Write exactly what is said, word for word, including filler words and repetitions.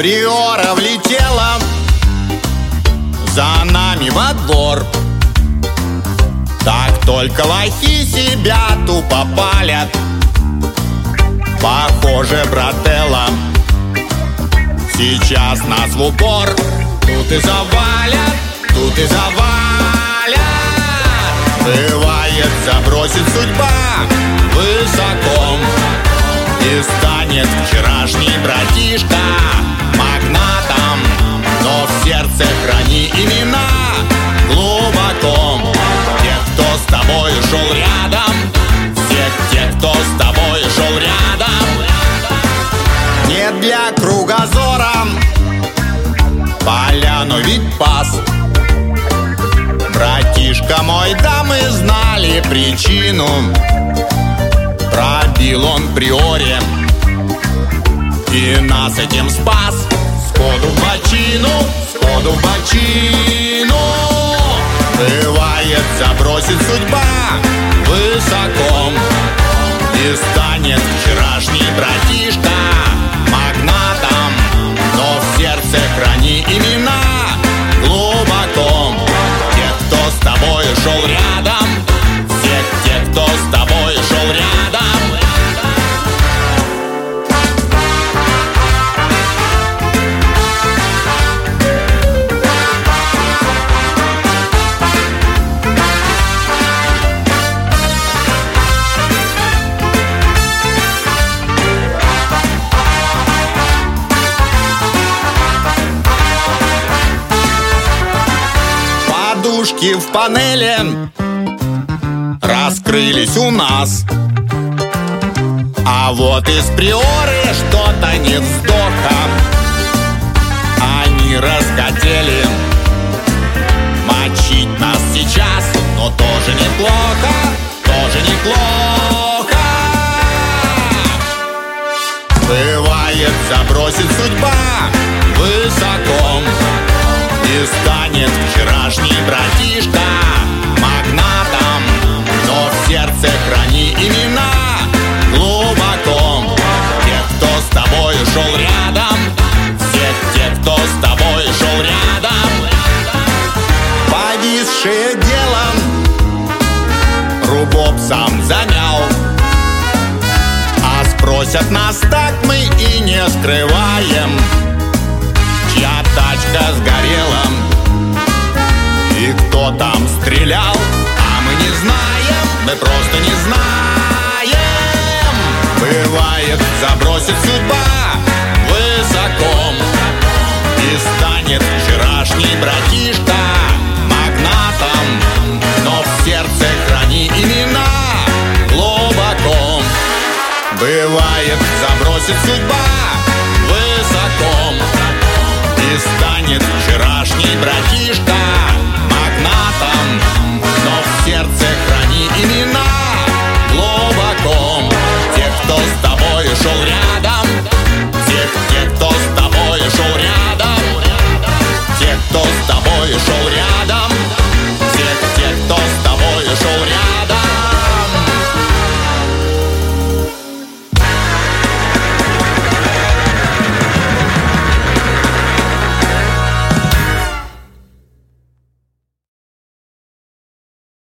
приора влетела за нами во двор. Так только лохи себя тупо палят. Похоже, брателла, сейчас нас в упор. Тут и завалят, тут и завалят. Бывает, забросит судьба высоко, и станет вчерашний братишка магнатом. Но в сердце храни имена глубоко тех, кто с тобой шел рядом, всех тех, кто с тобой шел рядом. Не для кругозора поляну ведь пас. Братишка мой, да мы знали причину. Пробил он приоре и нас этим спас. Сходу в бочину, сходу в бочину. Бывает, забросит судьба высоко, и станет вчерашний братишка магнатом. Но в сердце храни имена глубоко тех, кто с тобой шел рядом, всех тех, кто с тобой шел рядом. Подушки в панели раскрылись у нас, а вот из приоры что-то не вздоха. Они расхотели мочить нас сейчас, но тоже неплохо, тоже неплохо. Бывает, забросит судьба высоко, и станет вчерашний братишка магнатом. Но в сердце храни имена глубоко тех, кто с тобой шел рядом, всех тех, кто с тобой шел рядом. Повисшее делом рубоб сам замял, а спросят нас, так мы и не скрываем, чья тачка сгорела и кто там стрелял. А мы не знаем, мы просто не знаем. Бывает, забросит судьба высоко, и станет вчерашний братишка магнатом. Но в сердце храни имена глубоко. Бывает, забросит судьба высоко, и станет вчерашний братишка